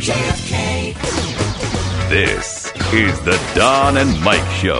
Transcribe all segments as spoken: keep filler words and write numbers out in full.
J F K. This is the Don and Mike Show.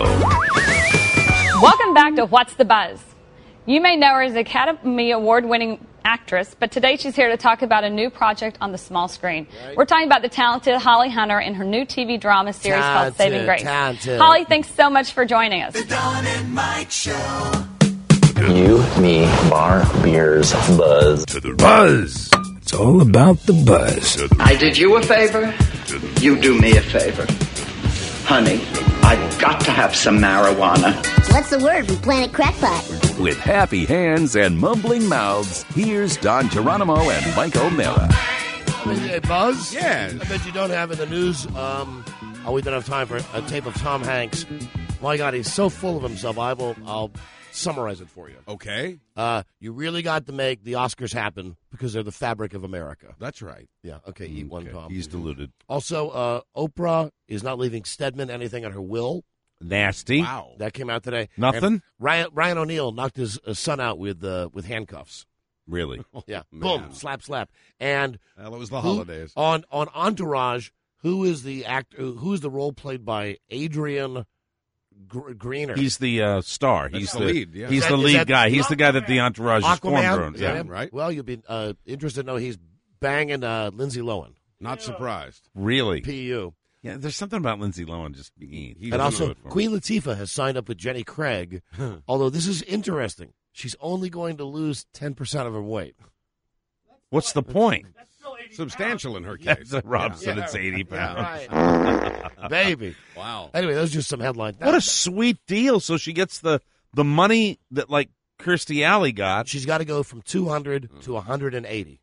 Welcome back to What's the Buzz? You may know her as Academy Award-winning actress, but today she's here to talk about a new project on the small screen. Right. We're talking about the talented Holly Hunter and her new T V drama series talented, called Saving Grace. Talented. Holly, thanks so much for joining us. The Don and Mike Show. You, me, bar, beers, buzz. To the Buzz. It's all about the buzz. I did you a favor. You do me a favor. Honey, I've got to have some marijuana. What's the word from Planet Crackpot? With happy hands and mumbling mouths, here's Don Geronimo and Mike O'Mara. Hey, Buzz? Yes. I bet you don't have in the news, um, oh, we don't have time for a tape of Tom Hanks. My God, he's so full of himself. I will, I'll summarize it for you. Okay. Uh, you really got to make the Oscars happen because they're the fabric of America. That's right. Yeah, okay, eat one, Okay. Tom. He's deluded. Also, uh, Oprah is not leaving Stedman anything on her will. Nasty. Wow. That came out today. Nothing? And Ryan, Ryan O'Neal knocked his uh, son out with uh, with handcuffs. Really? Yeah, Man. boom, slap, slap. And Well, it was the who- holidays. on on Entourage, who is the actor? Who is the role played by Adrian Gr- Greener? He's the uh, star. That's He's the the, lead, yeah. He's Is that- the is lead that guy. He's the guy that the entourage is formed Aquaman. around. Is that Yeah. him? right. Well, you've been uh, interested to know he's banging uh, Lindsay Lohan. Not surprised. Really? P U. Yeah. There's something about Lindsay Lohan just being. He And doesn't also, do it for me. Queen Latifah has signed up with Jenny Craig. Although this is interesting, she's only going to lose ten percent of her weight. What's the point? Substantial in her case. That's a Robson. Yeah. It's eighty pounds. Right. Baby. Wow. Anyway, those are just some headlines. What a sweet deal. So she gets the the money that like Kirstie Alley got. She's got to go from two hundred to one hundred eighty.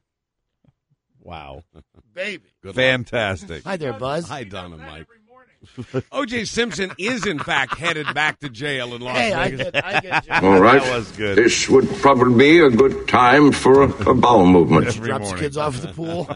Wow. Baby. Good luck. Fantastic. Hi there, Buzz. Hi, Don and Mike. O J Simpson is, in fact, headed back to jail in Las Hey, I Vegas. get, I get you. All right. That was good. This would probably be a good time for a, a bowel movement. Every Drops morning. kids off at the pool.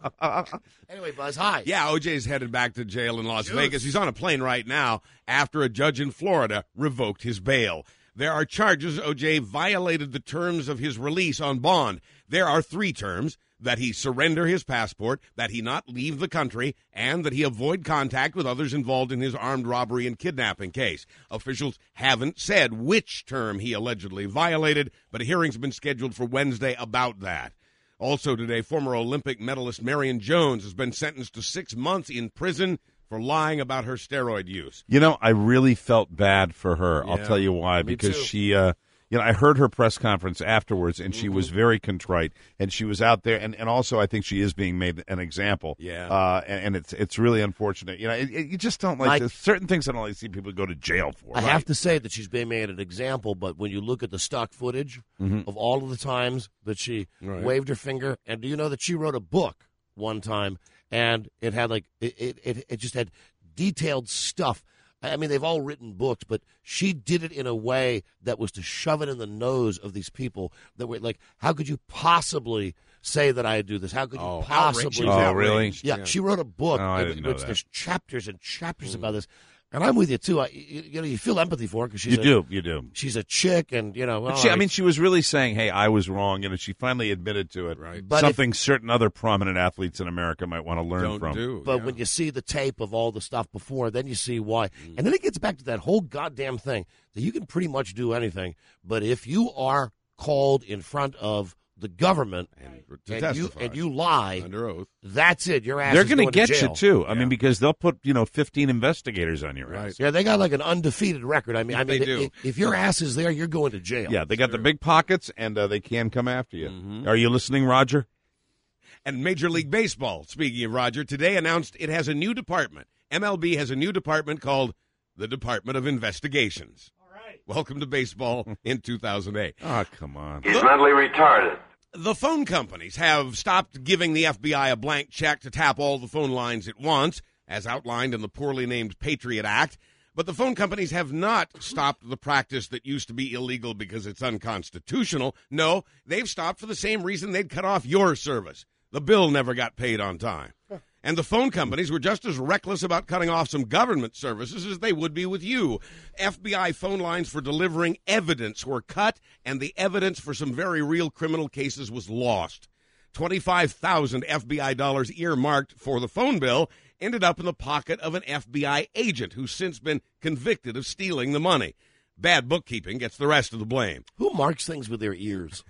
Anyway, Buzz, hi. Yeah, O J's headed back to jail in Las Vegas. He's on a plane right now after a judge in Florida revoked his bail. There are charges O J violated the terms of his release on bond. There are three terms: that he surrender his passport, that he not leave the country, and that he avoid contact with others involved in his armed robbery and kidnapping case. Officials haven't said which term he allegedly violated, but a hearing's been scheduled for Wednesday about that. Also today, former Olympic medalist Marion Jones has been sentenced to six months in prison for lying about her steroid use. You know, I really felt bad for her. I'll Yeah, tell you why. me Because too. she, uh, you know, I heard her press conference afterwards, and she was very contrite, and she was out there, and, and also I think she is being made an example. Yeah. Uh, and, and it's it's really unfortunate. You know, it, it, you just don't like Mike- there's certain things I don't like to see people go to jail for. I have to say that she's being made an example, but when you look at the stock footage of all of the times that she Right. waved her finger, and do you know that she wrote a book one time, and it had like it it, it, it just had detailed stuff. I mean, they've all written books, but she did it in a way that was to shove it in the nose of these people that were like, how could you possibly say that I do this? How could you Oh, possibly? outraged. Oh, She's outraged. really? Yeah, she wrote a book Oh, I in didn't know which that. there's chapters and chapters about this, and I'm with you too. I, you, you know, you feel empathy for her because she's You a, do, you do. she's a chick, and you know, But all she, I right. mean, she was really saying, "Hey, I was wrong," and she finally admitted to it. Right. But Something certain other prominent athletes in America might want to learn Don't from. do. But yeah. when you see the tape of all the stuff before, then you see why. And then it gets back to that whole goddamn thing that you can pretty much do anything, but if you are called in front of the government And to and you testify and you lie, under oath. that's it. Your ass They're is going to going get to you jail. too. I Yeah. mean, because they'll put you know fifteen investigators on your Right. ass. Yeah, they got like an undefeated record. I mean, I They mean, do. if, if your ass is there, you're going to jail. Yeah, they got the big pockets, and uh, they can come after you. Are you listening, Roger? And Major League Baseball, speaking of Roger, today announced it has a new department. M L B has a new department called the Department of Investigations. All right. Welcome to baseball in two thousand eight. Oh, come on. He's mentally retarded. The phone companies have stopped giving the F B I a blank check to tap all the phone lines at once, as outlined in the poorly named Patriot Act. But the phone companies have not stopped the practice that used to be illegal because it's unconstitutional. No, they've stopped for the same reason they'd cut off your service. The bill never got paid on time. And the phone companies were just as reckless about cutting off some government services as they would be with you. F B I phone lines for delivering evidence were cut, and the evidence for some very real criminal cases was lost. twenty-five thousand F B I dollars earmarked for the phone bill ended up in the pocket of an F B I agent who's since been convicted of stealing the money. Bad bookkeeping gets the rest of the blame. Who marks things with their ears?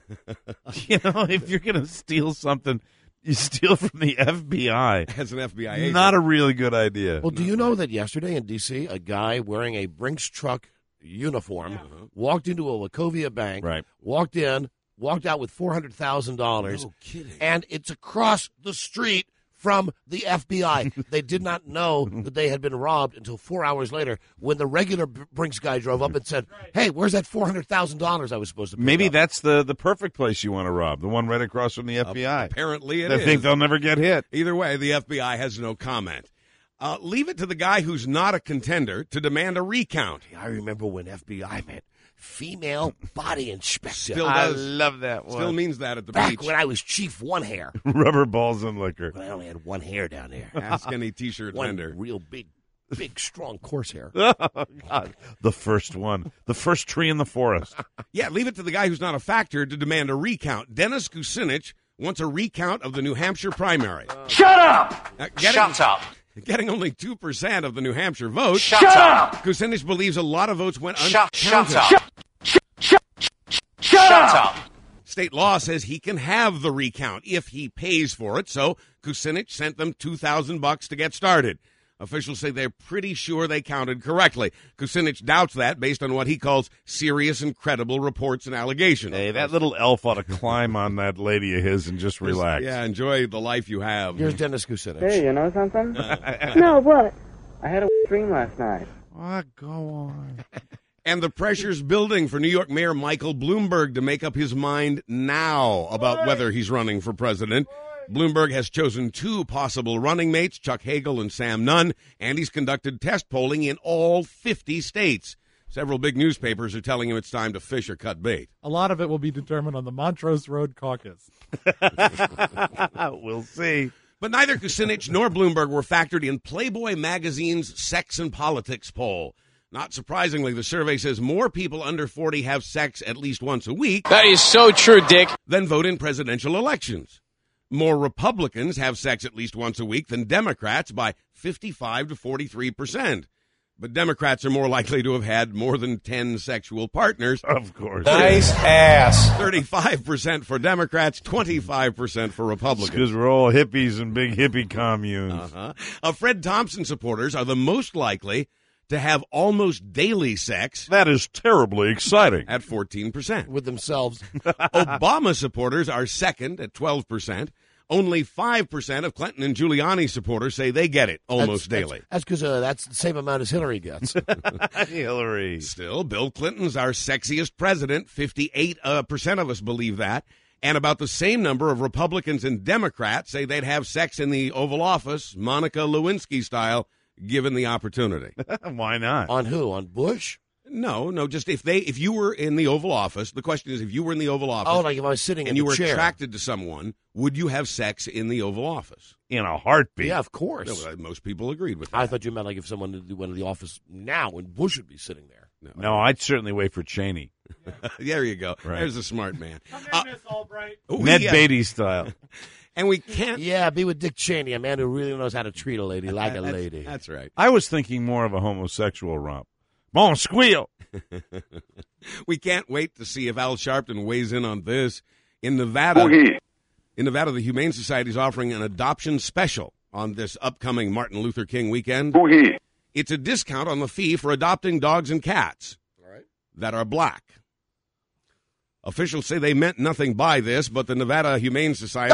You know, if you're going to steal something, you steal from the F B I. As an F B I agent. Not a really good idea. Well, do you know that yesterday in D C, a guy wearing a Brinks truck uniform Uh-huh. walked into a Wachovia bank, Right. walked in, walked out with four hundred thousand dollars. No kidding. And it's across the street from the F B I. They did not know that they had been robbed until four hours later when the regular B- Brinks guy drove up and said, hey, where's that four hundred thousand dollars I was supposed to pick Maybe up? that's the, the perfect place you want to rob, the one right across from the F B I. Apparently it They is. think they'll never get hit. Either way, the F B I has no comment. Uh, leave it to the guy who's not a contender to demand a recount. I remember when F B I meant female body inspector. Still does. love that one. Still means that at the Back beach. when I was chief one hair. Rubber balls and liquor. When I only had one hair down there. Ask any T-shirt One vendor. real big, big, strong coarse hair. Oh, God. The first one. The first tree in the forest. Yeah, leave it to the guy who's not a factor to demand a recount. Dennis Kucinich wants a recount of the New Hampshire primary. Shut up! Uh, getting, Shut up! Getting only two percent of the New Hampshire vote. Shut up! Kucinich believes a lot of votes went Shut, uncounted. shut up! Shut, shut, shut, shut up! State law says he can have the recount if he pays for it, so Kucinich sent them two thousand bucks to get started. Officials say they're pretty sure they counted correctly. Kucinich doubts that based on what he calls serious and credible reports and allegations. Hey, that little elf ought to climb on that lady of his and just relax. Yeah, enjoy the life you have. Here's Dennis Kucinich. Hey, you know something? No, what? I had a dream last night. What? Go on. And the pressure's building for New York Mayor Michael Bloomberg to make up his mind now about whether he's running for president. Bloomberg has chosen two possible running mates, Chuck Hagel and Sam Nunn, and he's conducted test polling in all fifty states. Several big newspapers are telling him it's time to fish or cut bait. A lot of it will be determined on the Montrose Road Caucus. We'll see. But neither Kucinich nor Bloomberg were factored in Playboy magazine's Sex and Politics poll. Not surprisingly, the survey says more people under forty have sex at least once a week. That is so true, Dick. Than vote in presidential elections. More Republicans have sex at least once a week than Democrats by fifty-five to forty-three percent. But Democrats are more likely to have had more than ten sexual partners. Of course. Nice ass. thirty-five percent for Democrats, twenty-five percent for Republicans. Because we're all hippies and big hippie communes. Uh-huh. Uh, Fred Thompson supporters are the most likely to have almost daily sex. That is terribly exciting. At fourteen percent. With themselves. Obama supporters are second at twelve percent. Only five percent of Clinton and Giuliani supporters say they get it almost that's, daily. That's because uh, that's the same amount as Hillary gets. Hillary. Still, Bill Clinton's our sexiest president. fifty-eight percent of us believe that. And about the same number of Republicans and Democrats say they'd have sex in the Oval Office, Monica Lewinsky style, given the opportunity. Why not? On who? On Bush? No, no, just if they, if you were in the Oval Office, the question is if you were in the Oval Office. Oh, like if I was sitting in and you the were chair. attracted to someone, would you have sex in the Oval Office? In a heartbeat. Yeah, of course. No, well, most people agreed with that. I thought you meant like if someone went to the office now and Bush would be sitting there. No, No, I'd certainly wait for Cheney. there you go. Right. There's a smart man. Come Uh, in, Miss Albright. we, Ned uh, Beatty style. And we can't. Yeah, be with Dick Cheney, a man who really knows how to treat a lady like a that's, lady. That's right. I was thinking more of a homosexual romp. Bon squeal. We can't wait to see if Al Sharpton weighs in on this. In Nevada, Boogie. in Nevada, the Humane Society is offering an adoption special on this upcoming Martin Luther King weekend. Boogie. It's a discount on the fee for adopting dogs and cats that are black. Officials say they meant nothing by this, but the Nevada Humane Society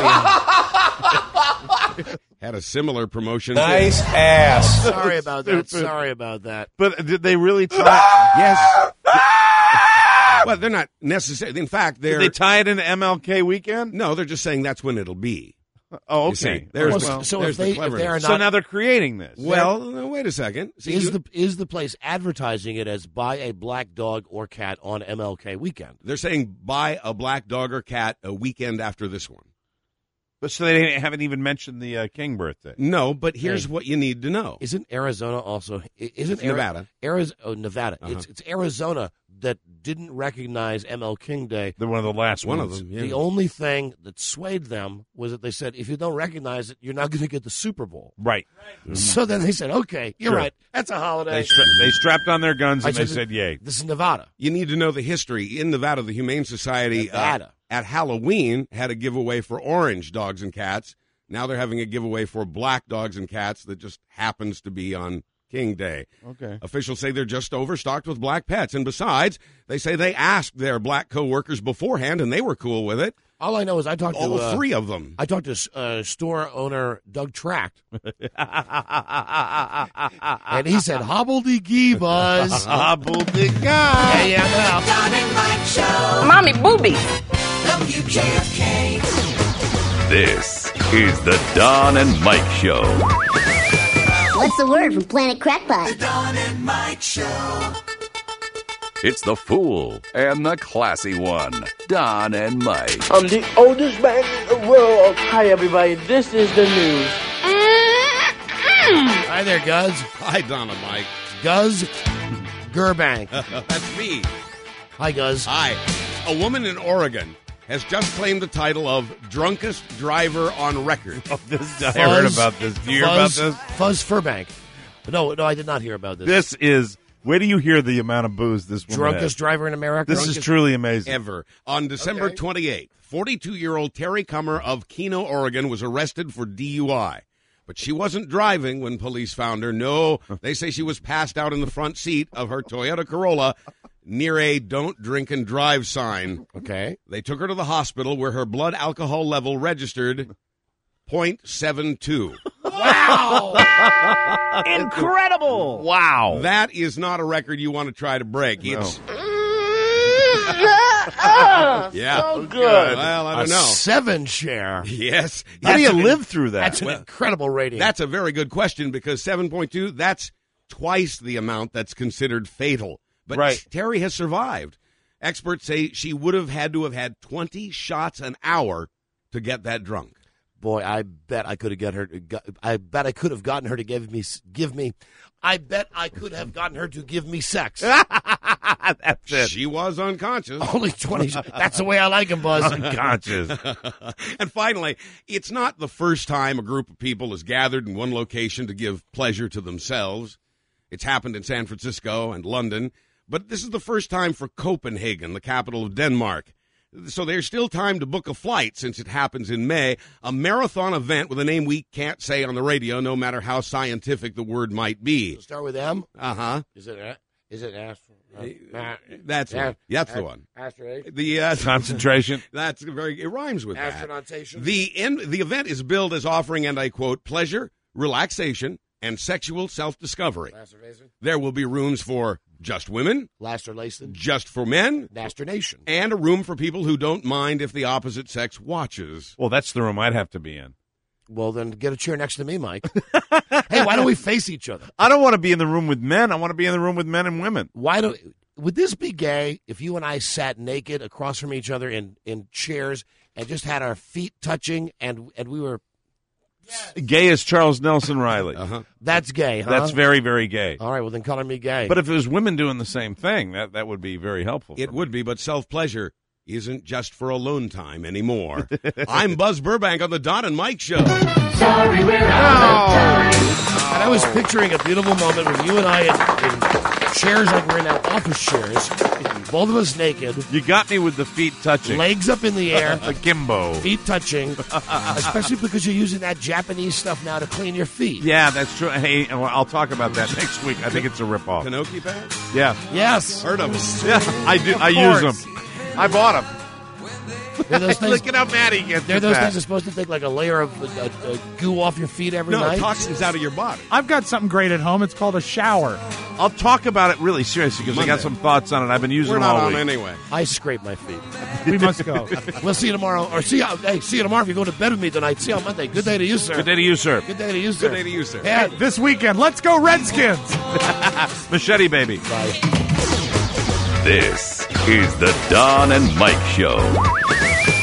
had a similar promotion. Nice ass. Sorry about that. Sorry about that. But did they really try? Yes. Well, they're not necessarily. In fact, they're. Did they tie it into M L K weekend? No, they're just saying that's when it'll be. Oh, You see, okay. there's Well, the, so there's if they, the if they are cleverness. not, So now they're creating this. Well, no, wait a second. See, is you- the is the place advertising it as buy a black dog or cat on M L K weekend? they're saying buy a black dog or cat a weekend after this one. But so they haven't even mentioned the uh, King birthday. No, but here's Hey. what you need to know. Isn't Arizona also? Isn't It's Nevada. Arizona, oh, Nevada. Uh-huh. It's, it's Arizona that didn't recognize M L King Day. They're one of the last One ones. of them, yeah. The only thing that swayed them was that they said, if you don't recognize it, you're not going to get the Super Bowl. Right. So then they said, okay, you're Sure. right. That's a holiday. They, stra- they strapped on their guns I and they said, said, yay. This is Nevada. You need to know the history. In Nevada, the Humane Society uh, Nevada. at Halloween had a giveaway for orange dogs and cats. Now they're having a giveaway for black dogs and cats that just happens to be on King Day. Okay. Officials say they're just overstocked with black pets. And besides, they say they asked their black coworkers beforehand, and they were cool with it. All I know is I talked All to uh, three of them. I talked to uh, store owner Doug Tract, and he said, "Hobbledy-gee, Buzz, Hobbledy-gee." Yeah, yeah, Don and Mike Show. Mommy boobies. W J F K. This is the Don and Mike Show. What's the word from Planet Crackpot? Don and Mike Show. It's the fool and the classy one, Don and Mike. I'm the oldest man in the world. Hi, everybody. This is the news. Hi there, Guz. Hi, Don and Mike. Guz Gerbank. That's me. Hi, Guz. Hi. A woman in Oregon has just claimed the title of drunkest driver on record. Oh, this, I heard about this. Do you hear about Fuzz, this? Fuzz Furbank. No, no, I did not hear about this. This is, where do you hear the amount of booze this woman Drunkest has? driver in America. This Drunkest- is truly amazing. Ever. On December Okay. twenty-eighth, forty-two-year-old Terry Cummer of Keno, Oregon, was arrested for D U I. But she wasn't driving when police found her. No, they say she was passed out in the front seat of her Toyota Corolla near a don't drink and drive sign. Okay. They took her to the hospital where her blood alcohol level registered point seven two. Wow. Incredible. Wow. That is not a record you want to try to break. It's yeah. So good. Well, I A don't know. seven share. Yes. How do That's you an- live through that? That's an Well, incredible rating. That's a very good question because seven point two, that's twice the amount that's considered fatal. But Right. Terry has survived. Experts say she would have had to have had twenty shots an hour to get that drunk. Boy, I bet I could have got her. To, I bet I could have gotten her to give me give me. I bet I could have gotten her to give me sex. That's it. She was unconscious. Only twenty. That's the way I like him, Buzz. Unconscious. And finally, it's not the first time a group of people has gathered in one location to give pleasure to themselves. It's happened in San Francisco and London, but this is the first time for Copenhagen, the capital of Denmark. So there's still time to book a flight since it happens in May, a marathon event with a name we can't say on the radio, no matter how scientific the word might be. Start with M. Uh-huh. Is it? a- Is it Astro? Uh, That's uh, one. That's the uh, one. Astro. The uh, Concentration. That's very. It rhymes with that. Astronautation. The end, the event is billed as offering, and I quote, pleasure, relaxation, and sexual self-discovery. Masturbation. There will be rooms for just women, Lasterlation. just for men, Nasternation. and a room for people who don't mind if the opposite sex watches. Well, that's the room I'd have to be in. Well, then get a chair next to me, Mike. Hey, why don't we face each other? I don't want to be in the room with men. I want to be in the room with men and women. Why do? Would this be gay if you and I sat naked across from each other in, in chairs and just had our feet touching and and we were? Gay as Charles Nelson Riley. Uh-huh. That's gay, huh? That's very, very gay. All right. Well, then color me gay. But if it was women doing the same thing, that, that would be very helpful. It would be, but self-pleasure isn't just for alone time anymore. I'm Buzz Burbank on the Don and Mike Show. Sorry, we're out of time. And I was picturing a beautiful moment with you and I in, in chairs like we're in now, office chairs, both of us naked, You got me with the feet touching. legs up in the air, Akimbo. feet touching, especially because you're using that Japanese stuff now to clean your feet. Yeah, that's true. Hey, well, I'll talk about that next week. I think it's a ripoff. Kanoki pads? Yeah. Yes. Heard of us. Yeah, I do. I use them. I bought them. They're those things, Look at how mad he gets. they're with those that. things that are supposed to take like a layer of uh, uh, goo off your feet every No, night. toxins out of your body. I've got something great at home. It's called a shower. I'll talk about it really seriously because I got Monday. some thoughts on it. I've been using We're them not all on week. anyway. I scrape my feet. We must go. We'll see you tomorrow, or see you. Hey, see you tomorrow if you go to bed with me tonight. See you on Monday. Good day to you, sir. Good day to you, sir. Good day to you, sir. Good day to you, sir. Yeah. This weekend, let's go Redskins. Machete baby. Bye. This is the Don and Mike Show.